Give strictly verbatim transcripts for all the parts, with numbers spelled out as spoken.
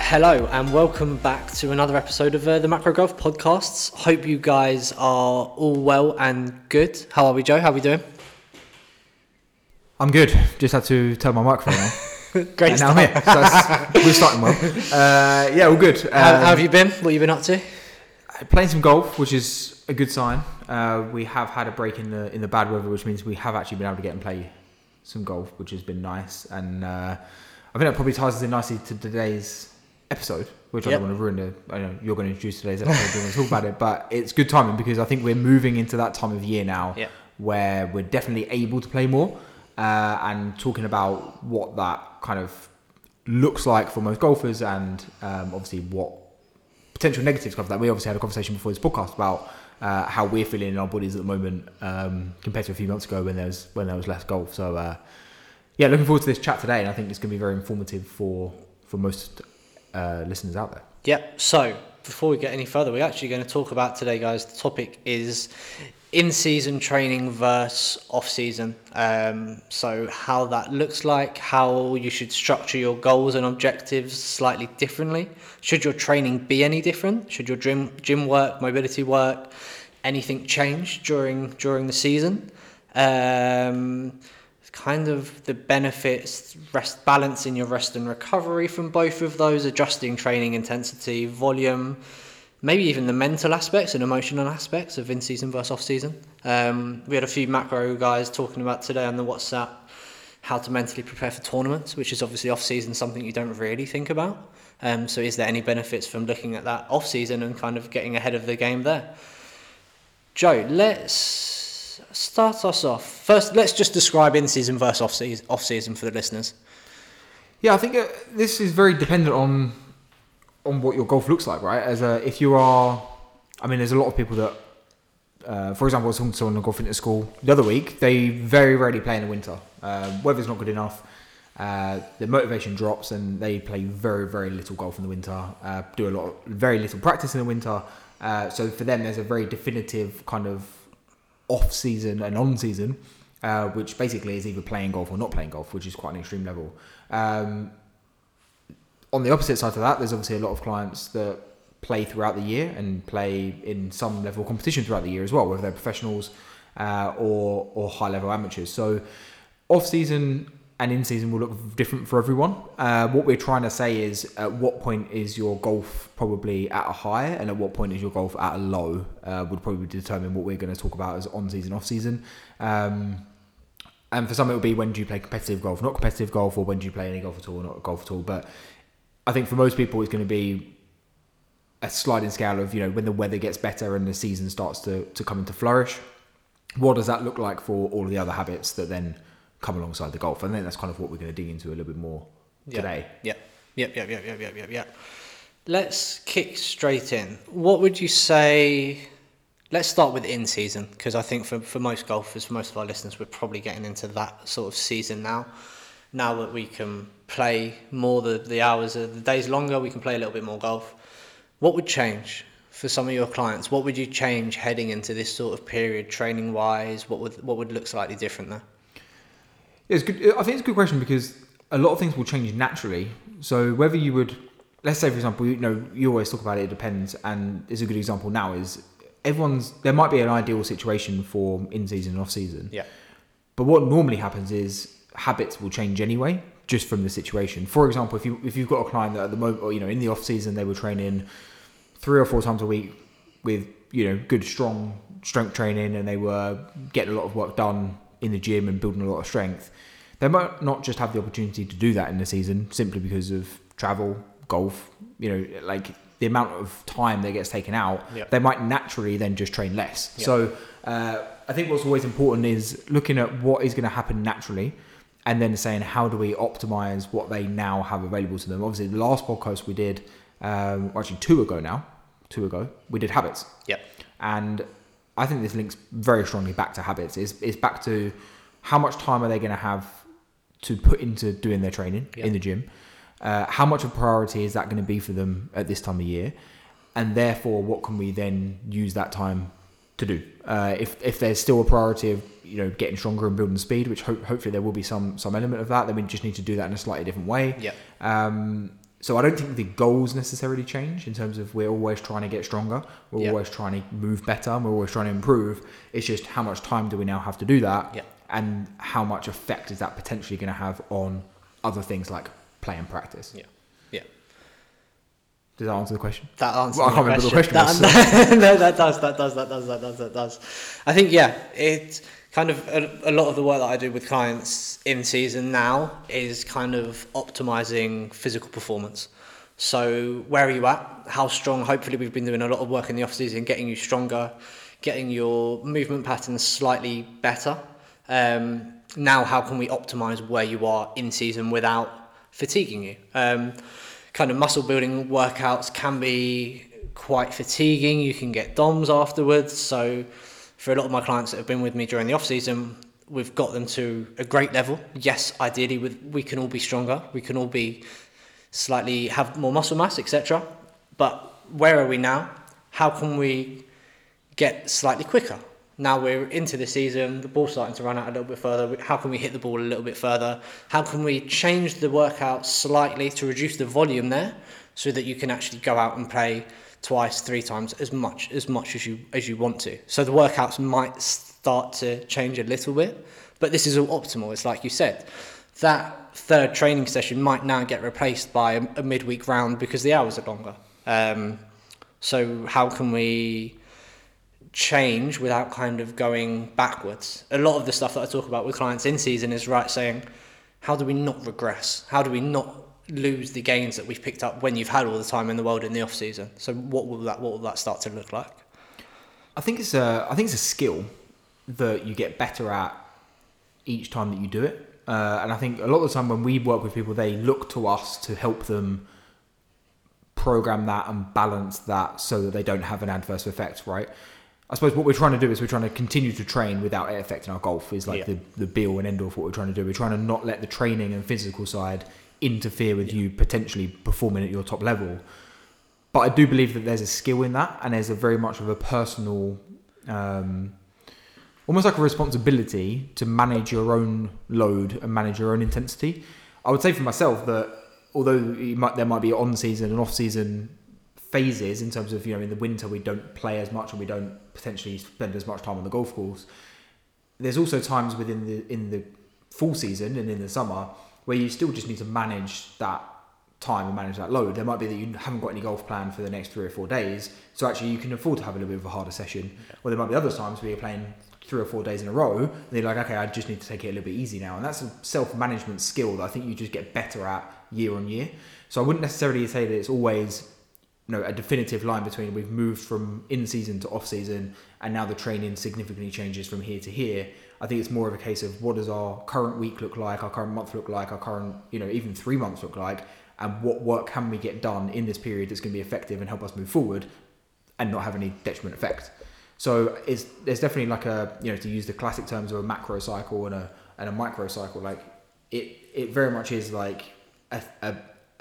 Hello and welcome back to another episode of uh, the Macro Golf Podcasts. Hope you guys are all well and good. How are we, Joe? How are we doing? I'm good. Just had to turn my microphone on. Great and start. now I'm here. So that's, we're starting well. Uh, yeah, all good. Um, how, how have you been? What have you been up to? Playing some golf, which is a good sign. Uh, we have had a break in the in the bad weather, which means we have actually been able to get and play some golf, which has been nice. And uh, I think that probably ties us in nicely to today's episode, which yep. I don't want to ruin the, I know you're going to introduce today's episode, you're going to talk about it, but it's good timing because I think we're moving into that time of year now yep. where we're definitely able to play more uh, and talking about what that kind of looks like for most golfers and um, obviously what potential negatives come from that. We obviously had a conversation before this podcast about uh, how we're feeling in our bodies at the moment um, compared to a few months ago when there was, when there was less golf. So uh, yeah, looking forward to this chat today, and I think it's going to be very informative for, for most Uh, listeners out there. Yep. So before we get any further, we're actually going to talk about today, guys. The topic is in-season training versus off-season. Um, so how that looks like, how you should structure your goals and objectives slightly differently. Should your training be any different? Should your gym gym work, mobility work, anything change during during the season? Um, kind of the benefits, rest, balancing your rest and recovery from both of those, adjusting training intensity, volume, maybe even the mental aspects and emotional aspects of in-season versus off-season. Um, we had a few macro guys talking about today on the WhatsApp how to mentally prepare for tournaments, which is obviously off-season, something you don't really think about. Um, so is there any benefits from looking at that off-season and kind of getting ahead of the game there? Joe, let's start us off. First, let's just describe in-season versus off-season, off-season for the listeners. Yeah, I think uh, this is very dependent on on what your golf looks like, right? As a, if you are, I mean, there's a lot of people that, uh, for example, I was talking to someone in a golf fitness school the other week. They very rarely play in the winter. Um, weather's not good enough. Uh, the motivation drops, and they play very, very little golf in the winter. Uh, do a lot, of, very little practice in the winter. Uh, so for them, there's a very definitive kind of off-season and on-season, uh, which basically is either playing golf or not playing golf, which is quite an extreme level. Um, on the opposite side of that, there's obviously a lot of clients that play throughout the year and play in some level of competition throughout the year as well, whether they're professionals uh, or or high-level amateurs. So off-season and in-season will look different for everyone. Uh, what we're trying to say is at what point is your golf probably at a high and at what point is your golf at a low uh, would probably determine what we're going to talk about as on-season, off-season. Um, and for some it will be when do you play competitive golf, not competitive golf, or when do you play any golf at all, or not golf at all. But I think for most people it's going to be a sliding scale of, you know, when the weather gets better and the season starts to, to come into flourish, what does that look like for all of the other habits that then come alongside the golf? I think that's kind of what we're going to dig into a little bit more today. Yep, yep, yep, yep, yep, yep, yep, yep. Let's kick straight in. What would you say? Let's start with in season, because I think for, for most golfers, for most of our listeners, we're probably getting into that sort of season now. Now that we can play more, the, the hours, the days longer, we can play a little bit more golf. What would change for some of your clients? What would you change heading into this sort of period, training wise? What would what would look slightly different there? It's good. I think it's a good question because a lot of things will change naturally. So whether you would, let's say for example, you know, you always talk about it, it depends, and it's a good example now is everyone's, there might be an ideal situation for in-season and off-season. Yeah. But what normally happens is habits will change anyway, just from the situation. For example, if you if you've got a client that at the moment, or you know, in the off-season they were training three or four times a week with, you know, good strong strength training, and they were getting a lot of work done in the gym and building a lot of strength, they might not just have the opportunity to do that in the season simply because of travel, golf, you know, like the amount of time that gets taken out, yep. They might naturally then just train less. Yep. So uh, I think what's always important is looking at what is going to happen naturally and then saying, how do we optimize what they now have available to them? Obviously, the last podcast we did, um, actually two ago now, two ago, we did habits. Yep. And I think this links very strongly back to habits. It's, it's back to how much time are they going to have to put into doing their training yep. in the gym? Uh, how much of a priority is that going to be for them at this time of year? And therefore, what can we then use that time to do? Uh, if if there's still a priority of, you know, getting stronger and building speed, which ho- hopefully there will be some some element of that, then we just need to do that in a slightly different way. Yeah. Um, so I don't think the goals necessarily change in terms of we're always trying to get stronger. We're Yeah. always trying to move better. We're always trying to improve. It's just how much time do we now have to do that? Yeah. And how much effect is that potentially going to have on other things like play and practice? Yeah. Yeah. Does that answer the question? That answers Well, I can't my remember the question That, was, so- that- no, that does, that does, that does, that does, that does. I think, yeah, it's kind of a, a lot of the work that I do with clients in season now is kind of optimizing physical performance. So where are you at? How strong? Hopefully we've been doing a lot of work in the off season, getting you stronger, getting your movement patterns slightly better. Um, now, how can we optimize where you are in season without fatiguing you? Um, kind of muscle building workouts can be quite fatiguing. You can get D O M S afterwards. So for a lot of my clients that have been with me during the off season, we've got them to a great level. Yes, ideally with, we can all be stronger. We can all be slightly have more muscle mass, et cetera. But where are we now? How can we get slightly quicker? Now we're into the season, the ball's starting to run out a little bit further. How can we hit the ball a little bit further? How can we change the workout slightly to reduce the volume there so that you can actually go out and play twice, three times as much as much as you as you want to? So the workouts might start to change a little bit, but this is all optimal. It's like you said, that third training session might now get replaced by a, a midweek round because the hours are longer. Um, so how can we change without kind of going backwards? A lot of the stuff that I talk about with clients in season is right saying, how do we not regress? How do we not lose the gains that we've picked up when you've had all the time in the world in the off season? So what will that what will that start to look like? I think it's a I think it's a skill that you get better at each time that you do it. Uh, and I think a lot of the time when we work with people, they look to us to help them program that and balance that so that they don't have an adverse effect, right? I suppose what we're trying to do is we're trying to continue to train without it affecting our golf is like Yeah. the, the be all and end all of what we're trying to do. We're trying to not let the training and physical side interfere with you potentially performing at your top level. But I do believe that there's a skill in that, and there's a very much of a personal, um, almost like a responsibility to manage your own load and manage your own intensity. I would say for myself that although you might, there might be on-season and off-season phases in terms of, you know, in the winter we don't play as much and we don't potentially spend as much time on the golf course, there's also times within the in the full season and in the summer where you still just need to manage that time and manage that load. There might be that you haven't got any golf planned for the next three or four days, so actually you can afford to have a little bit of a harder session. Yeah. Or there might be other times where you're playing three or four days in a row and you're like, okay, I just need to take it a little bit easy now. And that's a self-management skill that I think you just get better at year on year. So I wouldn't necessarily say that it's always, you know, a definitive line between we've moved from in-season to off-season and now the training significantly changes from here to here. I think it's more of a case of what does our current week look like, our current month look like, our current, you know, even three months look like, and what work can we get done in this period that's going to be effective and help us move forward and not have any detriment effect. So it's, there's definitely like a, you know, to use the classic terms of a macro cycle and a and a micro cycle, like it it very much is like a, a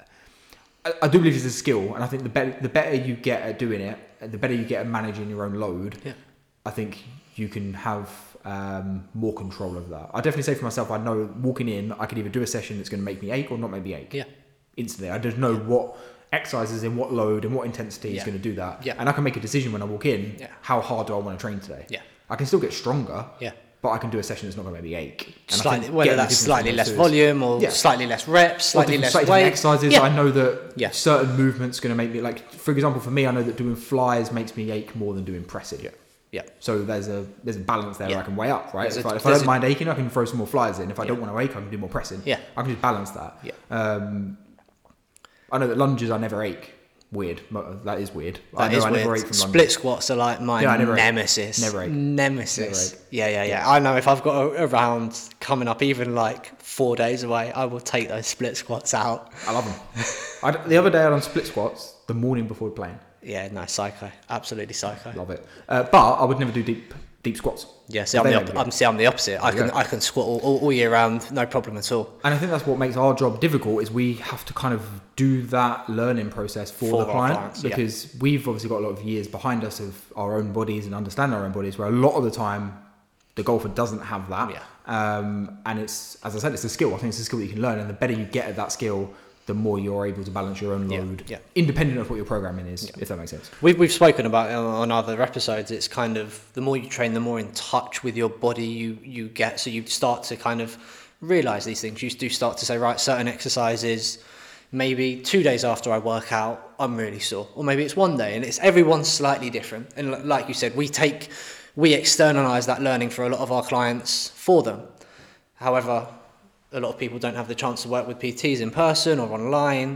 I do believe it's a skill, and I think the better the better you get at doing it, the better you get at managing your own load. Yeah. I think you can have um, more control of that. I definitely say for myself, I know walking in, I could either do a session that's going to make me ache or not make me ache. Yeah. Instantly, I just know yeah. what exercises in what load and what intensity yeah. is going to do that. Yeah. And I can make a decision when I walk in. Yeah. How hard do I want to train today? Yeah. I can still get stronger. Yeah. But I can do a session that's not going to make me ache. And slightly, whether that's slightly less volume or yeah. slightly less reps, slightly less slightly weight. Exercises. Yeah. I know that yeah. certain movements going to make me, like, for example, for me, I know that doing flies makes me ache more than doing pressing. Yeah. Yeah. So there's a there's a balance there yeah. where I can weigh up, right? If, a, I, if I don't a, mind aching, I can throw some more flies in. If I yeah. don't want to ache, I can do more pressing. Yeah. I can just balance that. Yeah. Um, I know that lunges I never ache. Weird. That is weird. That I know is I weird. never ache from Split lunges. squats are like my yeah, never nemesis. Ache. Never ache. Nemesis. Never ache. Yeah, yeah, yeah. I know if I've got a, a round coming up, even like four days away, I will take those split squats out. I love them. I, the other day I done split squats the morning before playing. Yeah, no, psycho. Absolutely psycho. Love it. Uh, but I would never do deep deep squats. Yeah, see, I'm the, op- I'm, see, I'm the opposite. I can yeah. I can squat all, all, all year round, no problem at all. And I think that's what makes our job difficult is we have to kind of do that learning process for, for the client clients, because yeah. we've obviously got a lot of years behind us of our own bodies and understand our own bodies, where a lot of the time the golfer doesn't have that. Yeah. Um, and it's, as I said, it's a skill. I think it's a skill that you can learn, and the better you get at that skill, the more you're able to balance your own load, yeah, yeah. independent of what your programming is, yeah. if that makes sense. We've, we've spoken about it on other episodes. It's kind of, the more you train, the more in touch with your body you, you get. So you start to kind of realise these things. You do start to say, right, certain exercises, maybe two days after I work out, I'm really sore. Or maybe it's one day, and it's everyone's slightly different. And like you said, we take, we externalise that learning for a lot of our clients for them. However, a lot of people don't have the chance to work with P Ts in person or online.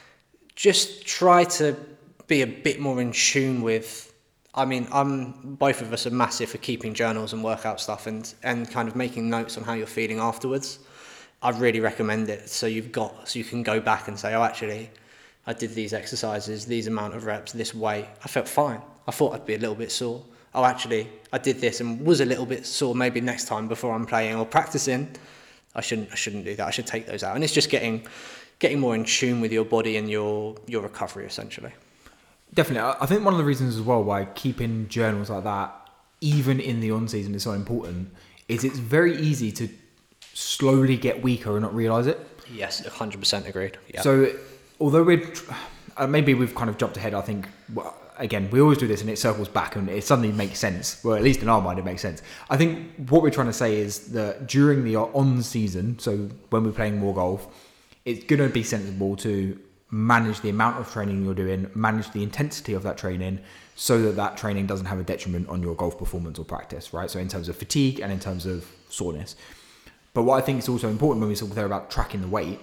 Just try to be a bit more in tune with, I mean, I'm, both of us are massive for keeping journals and workout stuff and, and kind of making notes on how you're feeling afterwards. I really recommend it. So you've got, so you can go back and say, oh, actually, I did these exercises, these amount of reps, this weight. I felt fine. I thought I'd be a little bit sore. Oh, actually, I did this and was a little bit sore. Maybe next time before I'm playing or practicing, I shouldn't, I shouldn't do that. I should take those out. And it's just getting, getting more in tune with your body and your, your recovery, essentially. Definitely. I think one of the reasons as well why keeping journals like that, even in the on-season, is so important, is it's very easy to slowly get weaker and not realise it. Yes, one hundred percent agreed. Yeah. So, although we're, uh, maybe we've kind of jumped ahead, I think, well, again, we always do this and it circles back and it suddenly makes sense. Well, at least in our mind, it makes sense. I think what we're trying to say is that during the on-season, so when we're playing more golf, it's going to be sensible to manage the amount of training you're doing, manage the intensity of that training, so that that training doesn't have a detriment on your golf performance or practice, right? So in terms of fatigue and in terms of soreness. But what I think is also important when we talk there about tracking the weight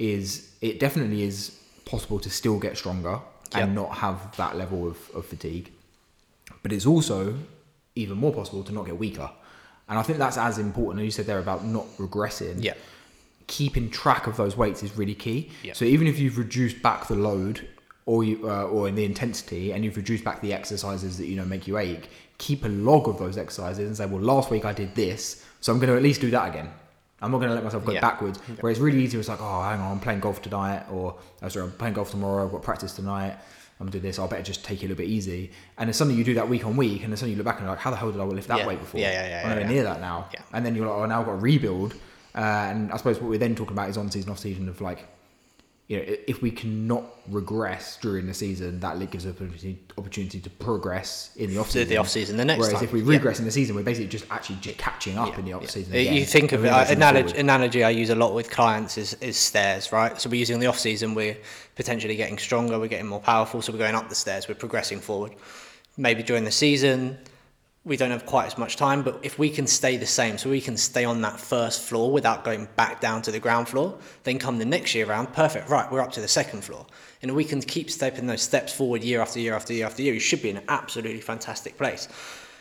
is it definitely is possible to still get stronger and yep. not have that level of, of fatigue. But it's also even more possible to not get weaker. And I think that's as important as you said there about not regressing. Yeah. Keeping track of those weights is really key. Yep. So even if you've reduced back the load or you uh, or in the intensity and you've reduced back the exercises that you know make you ache, keep a log of those exercises and say, well, last week I did this, so I'm going to at least do that again. I'm not going to let myself go yeah. backwards. Yeah. Where it's really easy. It's like, oh, hang on, I'm playing golf tonight, or oh, sorry, I'm playing golf tomorrow. I've got practice tonight. I'm gonna do this. I better just take it a little bit easy. And then suddenly you do that week on week, and then suddenly you look back and you're like, how the hell did I lift that yeah. weight before? Yeah, yeah, yeah. I'm nowhere yeah, near yeah. that now. Yeah. And then you're like, oh, now I've got to rebuild. Uh, and I suppose what we're then talking about is on season, off season of like, you know, if we cannot regress during the season, that gives us opportunity, opportunity to progress in the off season. The off season, the next Whereas time. if we regress yeah. in the season, we're basically just actually just catching up yeah. in the off yeah. season. You Again, think of it, uh, progressing analogy, forward. analogy I use a lot with clients is, is stairs, right? So we're using the off season, we're potentially getting stronger, we're getting more powerful, so we're going up the stairs, we're progressing forward. Maybe during the season, we don't have quite as much time, but if we can stay the same, so we can stay on that first floor without going back down to the ground floor, then come the next year round, perfect, right, we're up to the second floor. And if we can keep stepping those steps forward year after year after year after year, you should be in an absolutely fantastic place.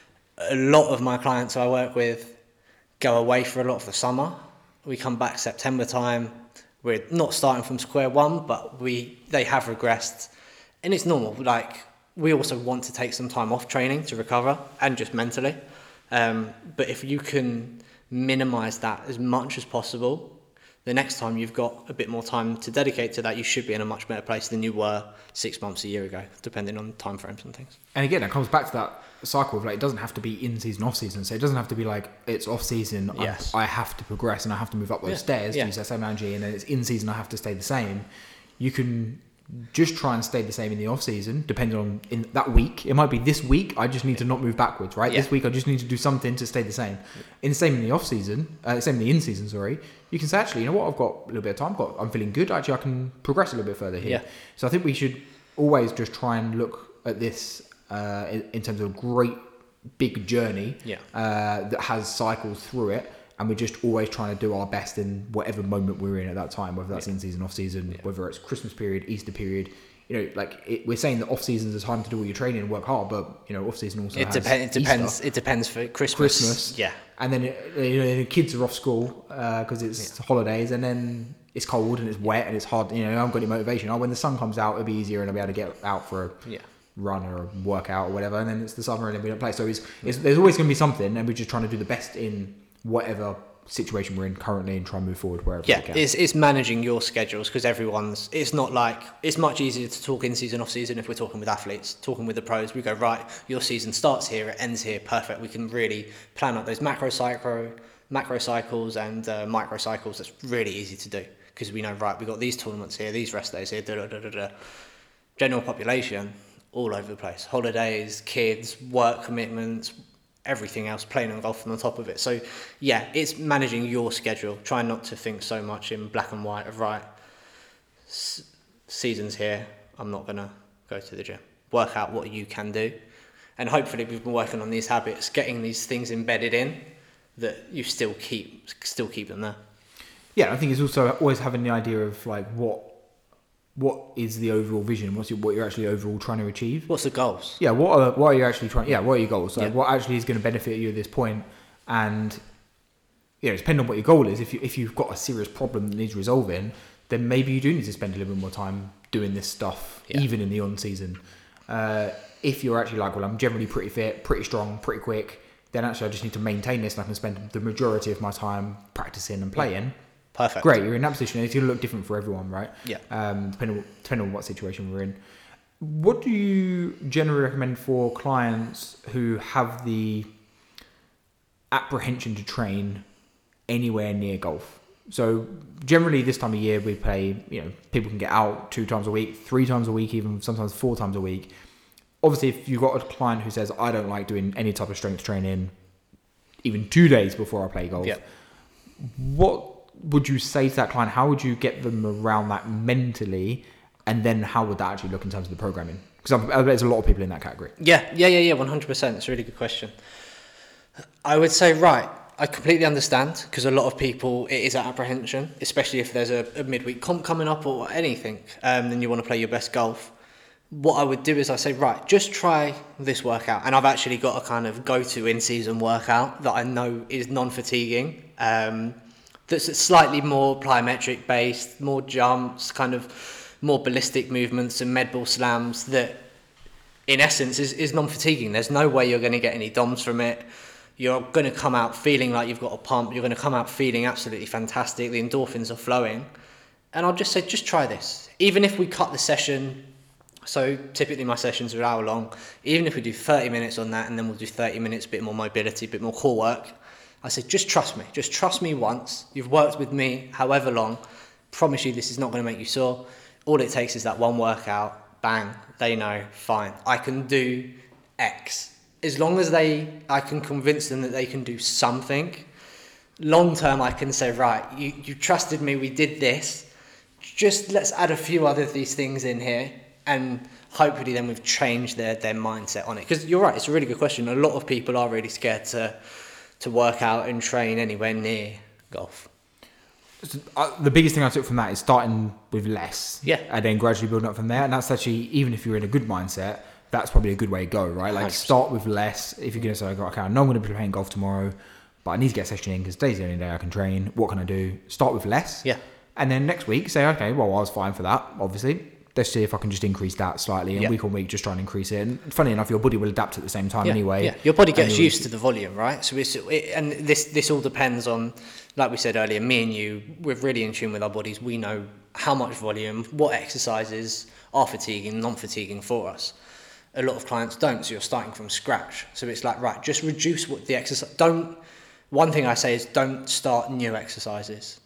A lot of my clients I work with go away for a lot of the summer. We come back September time, we're not starting from square one, but we they have regressed. And it's normal, like, we also want to take some time off training to recover and just mentally. Um, but if you can minimize that as much as possible, the next time you've got a bit more time to dedicate to that, you should be in a much better place than you were six months, a year ago, depending on time frames and things. And again, it comes back to that cycle of like, it doesn't have to be in season, off season. So it doesn't have to be like, it's off season, Yes. I have to progress and I have to move up those Yeah. stairs to Yeah. use that same analogy, and then it's in season, I have to stay the same. You can just try and stay the same in the off season, depending on in that week. It might be this week, I just need to not move backwards, right? Yeah. This week, I just need to do something to stay the same. In the same in the off season, uh, same in the in season, sorry. You can say, actually, you know what? I've got a little bit of time. I've got, I'm feeling good. Actually, I can progress a little bit further here. Yeah. So I think we should always just try and look at this uh, in, in terms of a great big journey Yeah. uh, that has cycles through it. And we're just always trying to do our best in whatever moment we're in at that time, whether that's Yeah. in season, off season, Yeah. whether it's Christmas period, Easter period. You know, like it, we're saying that off season is a time to do all your training and work hard, but you know, off season also It, has depend, it depends. Easter, It depends for Christmas. Christmas, Yeah. and then uh, you know the kids are off school because it's holidays, and then it's cold and it's wet and it's hard. You know, I haven't got any motivation. Oh, when the sun comes out, it'll be easier and I'll be able to get out for a Yeah. run or a workout or whatever. And then it's the summer and then we don't play. So it's, it's there's always going to be something, and we're just trying to do the best in whatever situation we're in currently and try and move forward wherever Yeah, we can. it's, it's managing your schedules, because everyone's, it's not like, it's much easier to talk in season, off season if we're talking with athletes. Talking with the pros, we go, right, your season starts here, it ends here, perfect. We can really plan out those macro cycle, macro cycles and uh, micro cycles. That's really easy to do, because we know, right, we've got these tournaments here, these rest days here, da da da da da. General population, all over the place. Holidays, kids, work commitments, everything else, playing and golf on the top of it. So, yeah, it's managing your schedule. Try not to think so much in black and white of, right, s- season's here, I'm not going to go to the gym. Work out what you can do. And hopefully we've been working on these habits, getting these things embedded in that you still keep still keep them there. Yeah, I think it's also always having the idea of like what what is the overall vision? What's your, what you're actually overall trying to achieve? What's the goals? Yeah, what are what are you actually trying? Yeah, what are your goals? Like Yeah. what actually is going to benefit you at this point? And yeah, it's depending on what your goal is. If you if you've got a serious problem that needs resolving, then maybe you do need to spend a little bit more time doing this stuff, Yeah. even in the on season. Uh, if you're actually like, well, I'm generally pretty fit, pretty strong, pretty quick, then actually I just need to maintain this and I can spend the majority of my time practicing and playing. Perfect. Great, you're in that position. It's going to look different for everyone, right? Yeah. Um, depending on, depending on what situation we're in. What do you generally recommend for clients who have the apprehension to train anywhere near golf? So generally this time of year we play, you know, people can get out two times a week, three times a week, even sometimes four times a week. Obviously, if you've got a client who says, I don't like doing any type of strength training even two days before I play golf, Yeah. what would you say to that client? How would you get them around that mentally? And then how would that actually look in terms of the programming? Because I bet there's a lot of people in that category. Yeah, yeah, yeah, yeah, one hundred percent. It's a really good question. I would say, right, I completely understand, because a lot of people, it is an apprehension, especially if there's a, a midweek comp coming up or anything, um, then you want to play your best golf. What I would do is I say, right, just try this workout. And I've actually got a kind of go-to in-season workout that I know is non-fatiguing, um, that's slightly more plyometric based, more jumps, kind of more ballistic movements and med ball slams that in essence is, is non-fatiguing. There's no way you're going to get any D O Ms from it. You're going to come out feeling like you've got a pump. You're going to come out feeling absolutely fantastic. The endorphins are flowing. And I'll just say, just try this. Even if we cut the session, so typically my sessions are an hour long, even if we do thirty minutes on that and then we'll do thirty minutes, a bit more mobility, a bit more core work, I said, just trust me. Just trust me once. You've worked with me however long. Promise you this is not going to make you sore. All it takes is that one workout. Bang. They know. Fine. I can do X. As long as they, I can convince them that they can do something. Long term, I can say, right, you, you trusted me. We did this. Just let's add a few other of these things in here. And hopefully then we've changed their, their mindset on it. Because you're right. It's a really good question. A lot of people are really scared to to work out and train anywhere near golf. So, uh, the biggest thing I took from that is starting with less, Yeah. and then gradually building up from there. And that's actually, even if you're in a good mindset, that's probably a good way to go, right? Like one hundred percent. start with less. If you're going to say, okay, I know I'm going to be playing golf tomorrow, but I need to get a session in because today's the only day I can train. What can I do? Start with less. Yeah. And then next week say, okay, well, I was fine for that, obviously. Let's see if I can just increase that slightly, and Yeah. week on week just try and increase it. And funny enough, your body will adapt at the same time Yeah, anyway. yeah. Your body And gets you'll- used to the volume, right? So it's it, and this this all depends on, like we said earlier, me and you, we're really in tune with our bodies. We know how much volume, what exercises are fatiguing, non-fatiguing for us. A lot of clients don't, so you're starting from scratch. So it's like, right, just reduce what the exercise. Don't. One thing I say is don't start new exercises.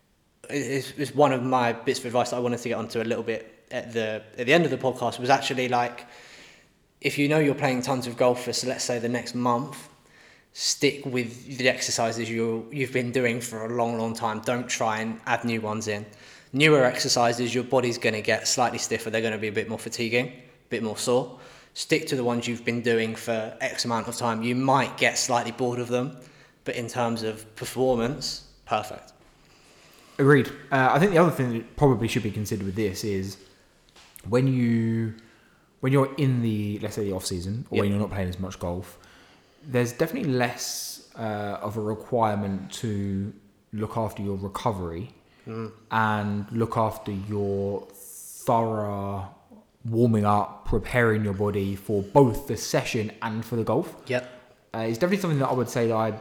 It's, it's one of my bits of advice that I wanted to get onto a little bit at the at the end of the podcast, was actually like, if you know you're playing tons of golf for, so let's say the next month, stick with the exercises you you've been doing for a long, long time. Don't try and add new ones in. Newer exercises, your body's going to get slightly stiffer. They're going to be a bit more fatiguing, a bit more sore. Stick to the ones you've been doing for X amount of time. You might get slightly bored of them, but in terms of performance, perfect. Agreed. Uh, I think the other thing that probably should be considered with this is when you when you're in the, let's say, the off season, or Yep. when you're not playing as much golf, there's definitely less uh, of a requirement to look after your recovery Mm. and look after your thorough warming up, preparing your body for both the session and for the golf. Yep. Uh, it's definitely something that I would say that I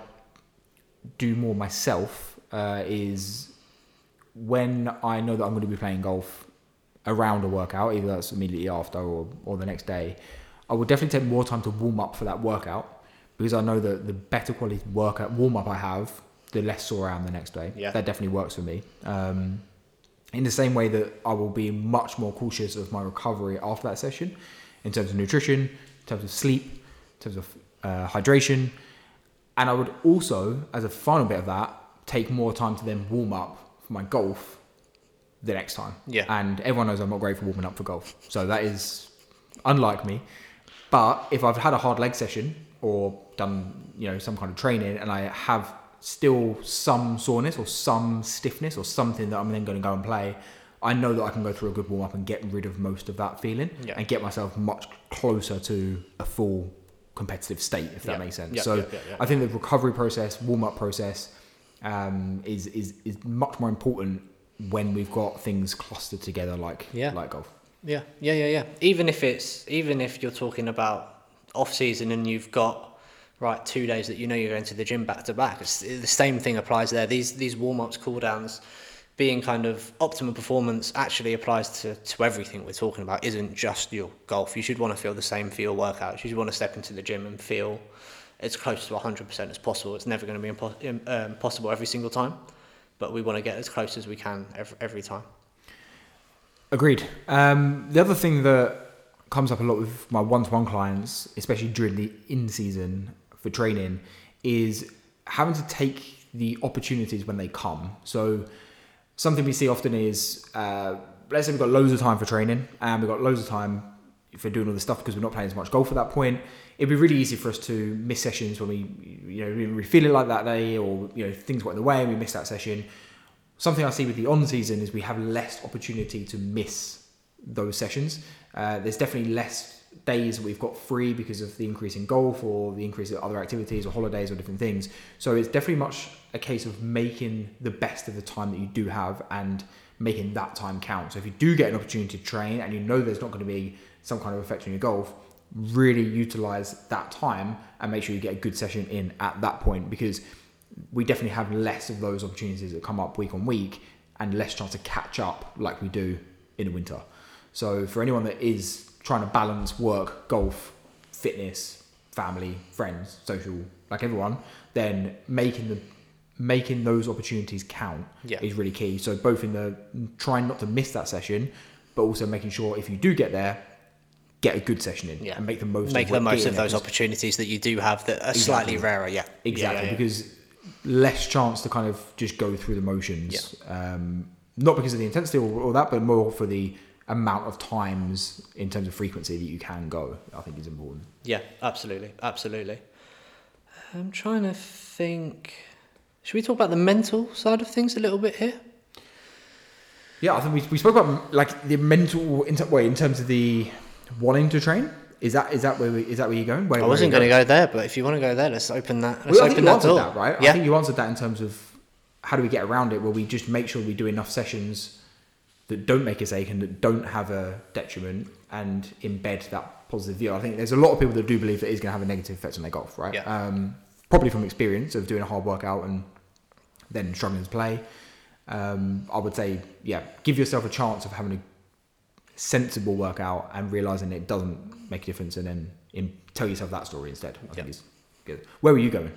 do more myself, uh, is when I know that I'm going to be playing golf around a workout, either that's immediately after or, or the next day, I will definitely take more time to warm up for that workout, because I know that the better quality workout warm up I have, the less sore I am the next day. Yeah. That definitely works for me. Um, in the same way that I will be much more cautious of my recovery after that session, in terms of nutrition, in terms of sleep, in terms of uh, hydration. And I would also, as a final bit of that, take more time to then warm up for my golf the next time. Yeah. And everyone knows I'm not great for warming up for golf. So that is unlike me. But if I've had a hard leg session or done, you know, some kind of training and I have still some soreness or some stiffness or something that I'm then going to go and play, I know that I can go through a good warm up and get rid of most of that feeling yeah. and get myself much closer to a full competitive state, if that yeah. makes sense. Yeah, so yeah, yeah, yeah. I think the recovery process, warm up process, um, is, is, is much more important when we've got things clustered together like, yeah. like golf. Yeah, yeah, yeah, yeah. Even if it's, even if you're talking about off season and you've got, right, two days that you know you're going to the gym back to back, it's, the same thing applies there. These, these warm ups, cool downs, being kind of optimal performance actually applies to, to everything we're talking about. Isn't just your golf. You should want to feel the same for your workouts. You should want to step into the gym and feel as close to one hundred percent as possible. It's never going to be impo- um, possible every single time, but we want to get as close as we can every, every time. Agreed. Um, the other thing that comes up a lot with my one-to-one clients, especially during the in-season for training, is having to take the opportunities when they come. So something we see often is, uh, let's say we've got loads of time for training and we've got loads of time for doing all this stuff because we're not playing as much golf at that point. It'd be really easy for us to miss sessions when we, you know, we really feel it like that day, or, you know, things got in the way and we miss that session. Something I see with the on-season is we have less opportunity to miss those sessions. Uh, there's definitely less days we've got free because of the increase in golf or the increase of other activities or holidays or different things. So it's definitely much a case of making the best of the time that you do have and making that time count. So if you do get an opportunity to train and you know there's not going to be some kind of effect on your golf, really utilize that time and make sure you get a good session in at that point, because we definitely have less of those opportunities that come up week on week and less chance to catch up like we do in the winter. So for anyone that is trying to balance work, golf, fitness, family, friends, social, like everyone, then making the making those opportunities count yeah. is really key. So both in the trying not to miss that session, but also making sure if you do get there, get a good session in yeah. and make the most make of the most of there, those opportunities that you do have that are exactly. slightly rarer. Yeah, exactly, yeah, yeah, yeah. because less chance to kind of just go through the motions. Yeah. Um, not because of the intensity or, or that, but more for the amount of times in terms of frequency that you can go, I think is important. Yeah, absolutely, absolutely. I'm trying to think. Should we talk about the mental side of things a little bit here? Yeah, I think we we spoke about like the mental in way in terms of the wanting to train. Is that is that where we, is that where you're going? Where, I wasn't going to go there, but if you want to go there, let's open that. Let's well, I think open you that answered door. that, right? Yeah. I think you answered that in terms of how do we get around it? Well, we just make sure we do enough sessions that don't make us ache and that don't have a detriment and embed that positive view. I think there's a lot of people that do believe that it's going to have a negative effect on their golf, right? Yeah. Um, probably from experience of doing a hard workout and then struggling to play. Um, I would say, yeah, give yourself a chance of having a sensible workout and realising it doesn't make a difference, and then in, tell yourself that story instead. I think Yeah. is good. Where were you going?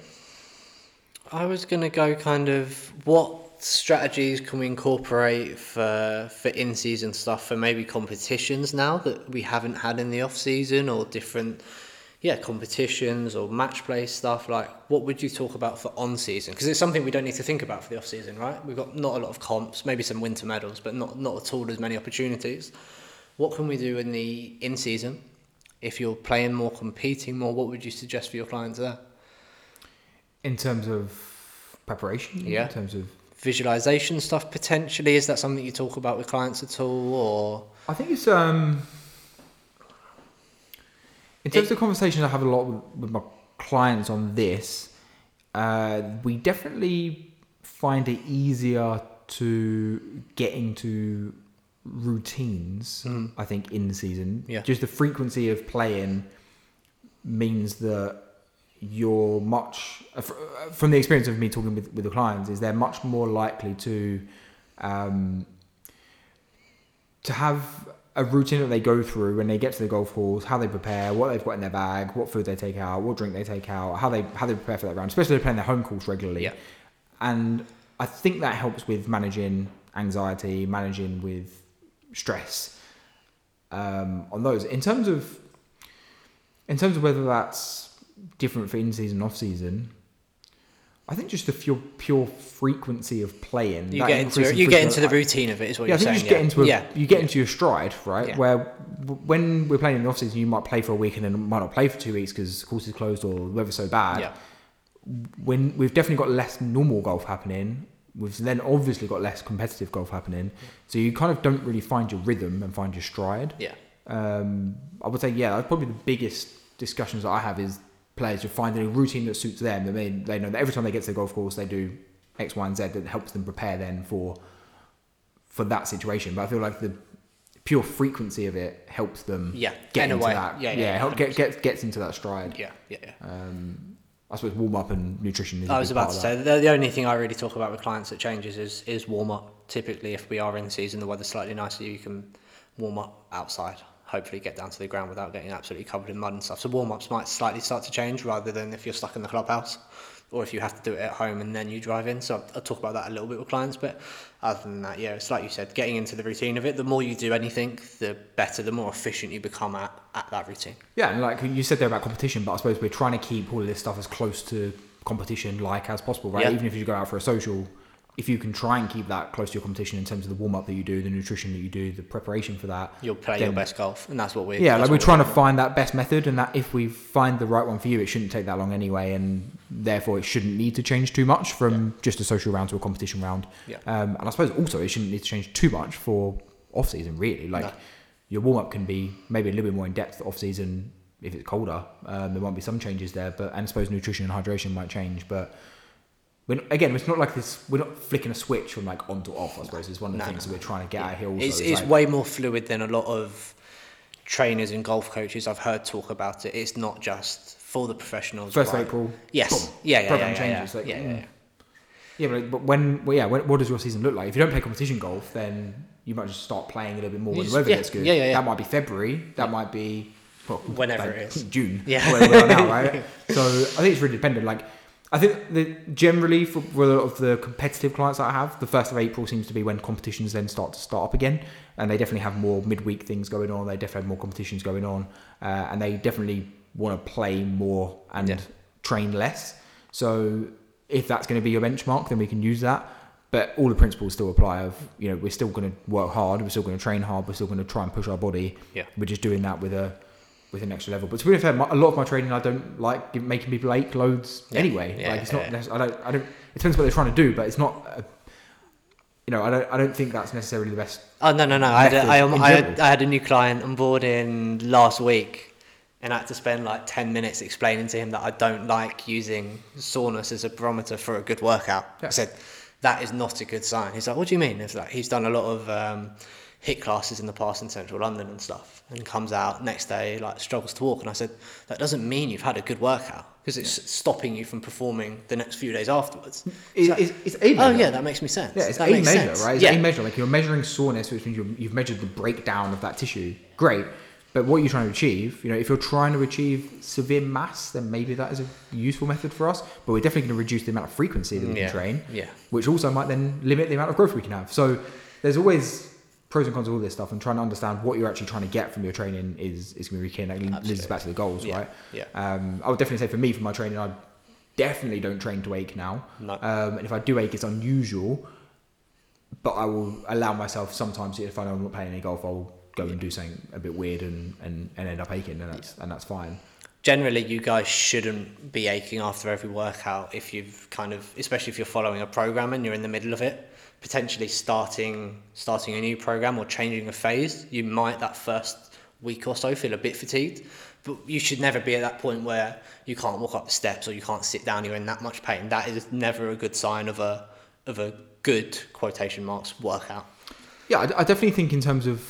I was going to go kind of what strategies can we incorporate for for in-season stuff, for maybe competitions now that we haven't had in the off-season, or different yeah competitions or match play stuff. Like, what would you talk about for on-season? Because it's something we don't need to think about for the off-season, right? We've got not a lot of comps, maybe some winter medals, but not not at all as many opportunities. What can we do in the in-season? If you're playing more, competing more, what would you suggest for your clients there? In terms of preparation? Yeah. In terms of visualization stuff, potentially? Is that something you talk about with clients at all, or? I think it's um in terms it, of conversations I have a lot with, with my clients on this, uh, we definitely find it easier to get into routines, mm. I think, in the season. Yeah. Just the frequency of playing means that you're much, from the experience of me talking with, with the clients, is they're much more likely to um, to have a routine that they go through when they get to the golf course, how they prepare, what they've got in their bag, what food they take out, what drink they take out, how they how they prepare for that round, especially if they're playing their home course regularly. Yeah. And I think that helps with managing anxiety, managing with stress um, on those. In terms of in terms of whether that's different for in season, off season, I think just the pure pure frequency of playing. You get into you get into the routine of it. Is what yeah, you're I think saying. you just get into a, yeah. you get yeah. into your stride, right? Yeah. Where w- when we're playing in the off season, you might play for a week and then might not play for two weeks because the course is closed or the weather's so bad. Yeah. When we've definitely got less normal golf happening, we've then obviously got less competitive golf happening. So you kind of don't really find your rhythm and find your stride. Yeah. Um, I would say, yeah, that's probably the biggest discussions that I have is players just finding a routine that suits them. They they know that every time they get to the golf course, they do X, Y, and Z that helps them prepare then for for that situation. But I feel like the pure frequency of it helps them Yeah, get in a into way. that. Yeah, Yeah, yeah, help, get, get, gets into that stride. Yeah. Yeah. Yeah. Um, I suppose warm up and nutrition is. I a was big about part to of say that. the, the only thing I really talk about with clients that changes is is warm up. Typically, if we are in season, the weather's slightly nicer, you can warm up outside. Hopefully, get down to the ground without getting absolutely covered in mud and stuff. So warm ups might slightly start to change rather than if you're stuck in the clubhouse, or if you have to do it at home and then you drive in. So I'll talk about that a little bit with clients. But other than that, yeah, it's like you said, getting into the routine of it. The more you do anything, the better, the more efficient you become at, at that routine. Yeah, and like you said there about competition, but I suppose we're trying to keep all of this stuff as close to competition like as possible, right? Yeah. Even if you go out for a social, if you can try and keep that close to your competition in terms of the warm up that you do, the nutrition that you do, the preparation for that, You'll play then, your best golf, and that's what we. Yeah, that's like we're what trying to doing. find that best method, and that if we find the right one for you, it shouldn't take that long anyway, and therefore it shouldn't need to change too much from Yeah. just a social round to a competition round. Yeah. Um, and I suppose also it shouldn't need to change too much for off season, really. Like No. your warm up can be maybe a little bit more in depth off season if it's colder. Um, there might be some changes there, but and I suppose nutrition and hydration might change, but. We're not, again, it's not like this. We're not flicking a switch from like on to off. I suppose it's one of the No, things no, that we're trying to get Yeah. out here. Also, It's, It's it's like- way more fluid than a lot of trainers and golf coaches I've heard talk about it. It's not just for the professionals. First of right? April. Yes. boom, Yeah, yeah, program yeah, yeah, changes. yeah. Like, yeah, yeah, mm. yeah. Yeah, but, but when, well, yeah, when, what does your season look like? If you don't play competition golf, then you might just start playing a little bit more You when the just- weather yeah, gets good. yeah, yeah, yeah. That might be February. That might be well, Whenever like, it is. June. Yeah. Where we are now, right? So I think it's really dependent. Like, I think that generally for, for a lot of the competitive clients that I have, the first of April seems to be when competitions then start to start up again, and they definitely have more midweek things going on. They definitely have more competitions going on, uh, and they definitely want to play more and Yeah. train less. So if that's going to be your benchmark, then we can use that. But all the principles still apply. Of you know, we're still going to work hard. We're still going to train hard. We're still going to try and push our body. Yeah. We're just doing that with a with an extra level. But to be fair, my, a lot of my training I don't like give, making people ache loads Yeah. anyway. Yeah, like it's yeah, not. yeah. necess- I don't. I don't. It depends what they're trying to do, but it's not. A, you know, I don't. I don't think that's necessarily the best. Oh no no no! I had a, method I, um, in I, had, general. I had a new client on board in last week, and I had to spend like ten minutes explaining to him that I don't like using soreness as a barometer for a good workout. Yeah. I said that is not a good sign. He's like, "What do you mean?" It's like he's done a lot of um, HIIT classes in the past in central London and stuff, and comes out next day like struggles to walk. And I said that doesn't mean you've had a good workout because it's yeah. stopping you from performing the next few days afterwards. It, So- it's, it's a oh measure. yeah, that makes me sense. Yeah, it's that a makes measure, sense. right? It's yeah. a measure. Like you're measuring soreness, which means you've, you've measured the breakdown of that tissue. Great. But what you're trying to achieve, you know, if you're trying to achieve severe mass, then maybe that is a useful method for us. But we're definitely going to reduce the amount of frequency that we Yeah, can train, yeah. which also might then limit the amount of growth we can have. So there's always pros and cons of all this stuff, and trying to understand what you're actually trying to get from your training is, is going to be key. And that leads us Absolutely. back to the goals, Yeah, right? yeah. Um, I would definitely say for me, for my training, I definitely don't train to ache now. No. Um, and if I do ache, it's unusual. But I will allow myself sometimes, if I know I'm not playing any golf, I'll go and do something a bit weird and, and, and end up aching, and that's and that's fine. Generally, you guys shouldn't be aching after every workout if you've kind of, especially if you're following a program and you're in the middle of it. Potentially starting starting a new program or changing a phase, you might that first week or so feel a bit fatigued, but you should never be at that point where you can't walk up the steps or you can't sit down. You're in that much pain. That is never a good sign of a of a good quotation marks workout. Yeah, I, I definitely think in terms of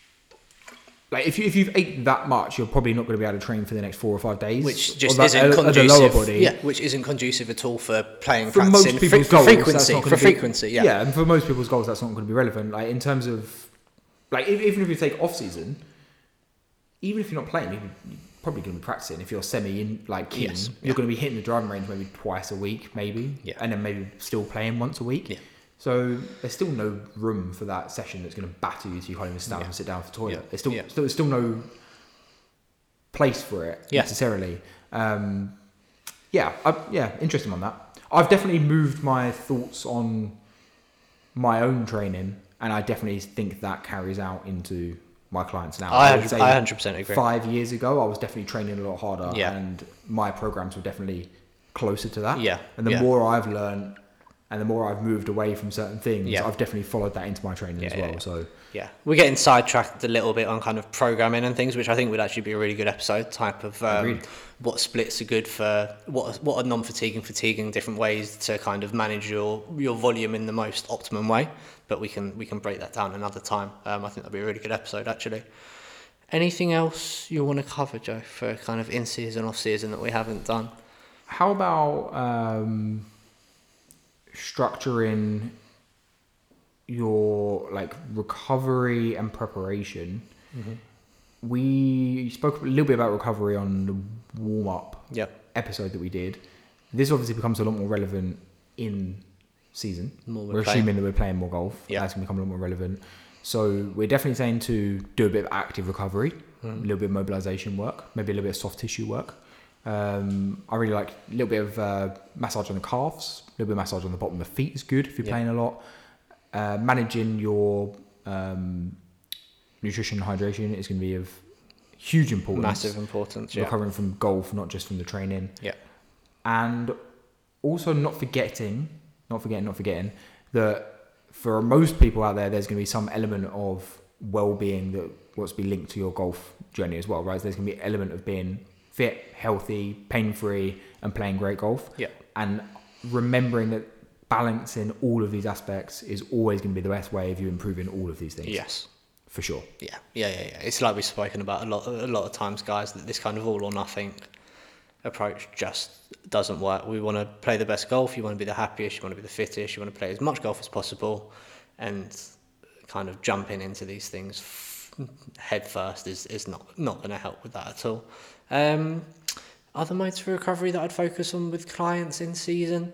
like if you if you've ate that much, you're probably not going to be able to train for the next four or five days, Which just Or that- isn't at- at the conducive. lower body. Yeah, which isn't conducive at all for playing, For most practicing, people's for goals, that's frequency, not for gonna be- frequency. Yeah. yeah, and for most people's goals, that's not going to be relevant. Like in terms of like if, even if you take off season, even if you're not playing, you're probably going to be practicing. If you're semi in like keen, Yes, you're yeah. going to be hitting the driving range maybe twice a week, maybe, Yeah. and then maybe still playing once a week. Yeah. So there's still no room for that session that's going to batter you so you can't even stand Yeah. and sit down for the toilet. Yeah. There's still, Yeah. still there's still no place for it Yeah. necessarily. Um, yeah, I, yeah, interesting on that. I've definitely moved my thoughts on my own training, and I definitely think that carries out into my clients now. I would one say hundred percent agree. Five years ago, I was definitely training a lot harder, Yeah. and my programs were definitely closer to that. Yeah. And the Yeah. more I've learned, and the more I've moved away from certain things, Yeah. I've definitely followed that into my training Yeah, as yeah, well. yeah. So Yeah, we're getting sidetracked a little bit on kind of programming and things, which I think would actually be a really good episode. Type of um, Agreed. what splits are good for what what are non-fatiguing, fatiguing, different ways to kind of manage your your volume in the most optimum way. But we can we can break that down another time. Um, I think that'd be a really good episode actually. Anything else you want to cover, Joe, for kind of in season, off season that we haven't done? how about um, structuring your like recovery and preparation? Mm-hmm. We spoke a little bit about recovery on the warm up Yep. episode that we did. This obviously becomes a lot more relevant in season. More We're we're playing. assuming that we're playing more golf. Yeah. That's going to become a lot more relevant. So we're definitely saying to do a bit of active recovery, Mm. a little bit of mobilization work, maybe a little bit of soft tissue work. Um, I really like a little bit of uh, massage on the calves, a little bit of massage on the bottom of the feet is good if you're Yeah. playing a lot. Uh, managing your um, nutrition and hydration is going to be of huge importance. Massive importance. Yeah. Recovering from golf, not just from the training. Yeah. And also not forgetting, not forgetting, not forgetting that for most people out there, there's going to be some element of well-being that wants to be linked to your golf journey as well, right? So there's going to be an element of being fit, healthy, pain-free, and playing great golf. Yeah. And remembering that balancing all of these aspects is always going to be the best way of you improving all of these things. Yes. For sure. Yeah, yeah, yeah, yeah. It's like we've spoken about a lot, a lot of times, guys. That this kind of all or nothing approach just doesn't work. We want to play the best golf. You want to be the happiest. You want to be the fittest. You want to play as much golf as possible, and kind of jumping into these things head first is is not not going to help with that at all. Um, other modes for recovery that I'd focus on with clients in season.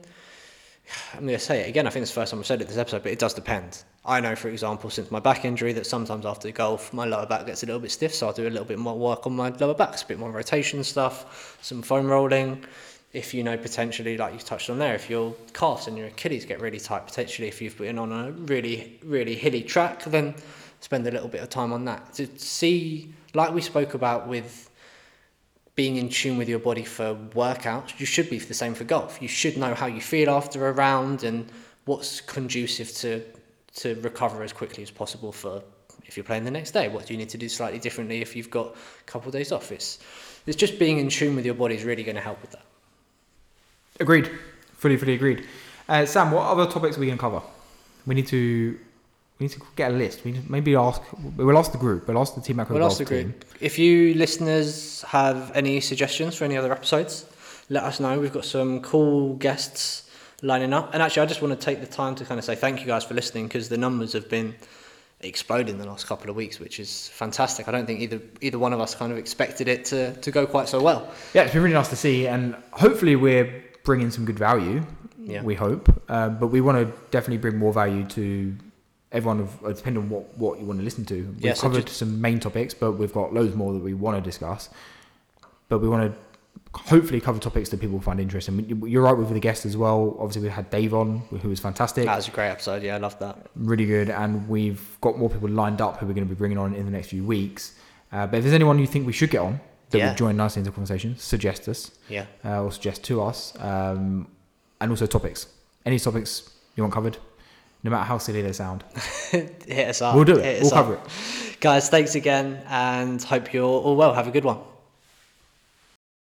I'm going to say it again. I think it's the first time I've said it this episode, but it does depend. I know, for example, since my back injury, that sometimes after the golf, my lower back gets a little bit stiff, so I'll do a little bit more work on my lower back, a bit more rotation stuff, some foam rolling. If you know, potentially, like you touched on there, if your calves and your Achilles get really tight, potentially if you've been on a really, really hilly track, then spend a little bit of time on that. To see, like we spoke about with being in tune with your body for workouts, you should be the same for golf. You should know how you feel after a round and what's conducive to to recover as quickly as possible for if you're playing the next day. What do you need to do slightly differently if you've got a couple of days off? It's, it's just being in tune with your body is really going to help with that. Agreed. Fully, fully agreed. Uh, Sam, what other topics are we going to cover? We need to we need to get a list. We need to maybe ask. We'll ask the group. We'll ask the Team Macro We'll Golf ask the team. group. If you listeners have any suggestions for any other episodes, let us know. We've got some cool guests lining up. And actually, I just want to take the time to kind of say thank you guys for listening, because the numbers have been exploding the last couple of weeks, which is fantastic. I don't think either either one of us kind of expected it to, to go quite so well. Yeah, it's been really nice to see, and hopefully we're bringing some good value. Yeah. We hope, uh, but we want to definitely bring more value to everyone, of, uh, depending on what, what you want to listen to. We've Yeah, so covered just- some main topics, but we've got loads more that we want to discuss. But we want to hopefully cover topics that people find interesting. You're right with the guests as well. Obviously, we had Dave on, who was fantastic. That was a great episode. Yeah, I loved that. Really good, and we've got more people lined up who we're going to be bringing on in the next few weeks. Uh, but if there's anyone you think we should get on that Yeah. would join nicely into the conversation, suggest us, Yeah. uh, or suggest to us, um, and also topics. Any topics you want covered, no matter how silly they sound. Hit us up. We'll do it. Hit We'll us cover up. it. Guys, thanks again, and hope you're all well. Have a good one.